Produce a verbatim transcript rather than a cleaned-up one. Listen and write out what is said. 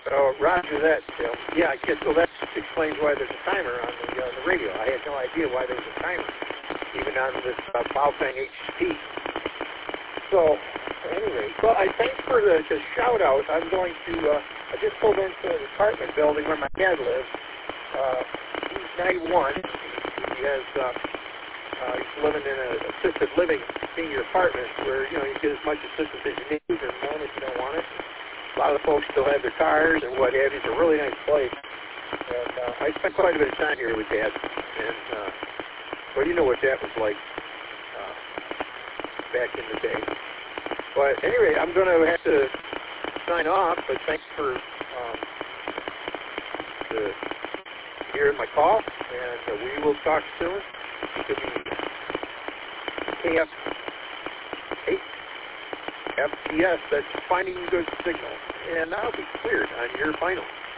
Oh, roger that, Tim. Yeah, I guess, well, that explains why there's a timer on the, uh, the radio. I had no idea why there was a timer, even on this uh, Baofeng H P. So, anyway, well, I thanks for the, the shout-out. I'm going to, uh, I just pulled into an apartment building where my dad lives. Uh, he's ninety-one. He has, uh, uh, he's living in an assisted living senior apartment where, you know, you get as much assistance as you need or more if you don't want it. A lot of the folks still have their cars and what have you. It's a really nice place. And uh, I spent quite a bit of time here with Dad. And, uh, well, you know what that was like uh, back in the day. But anyway, I'm going to have to sign off, but thanks for um, the, hearing my call, and uh, we will talk soon. It could be K F eight. F T S, that's finding good signal, and I'll be cleared on your final.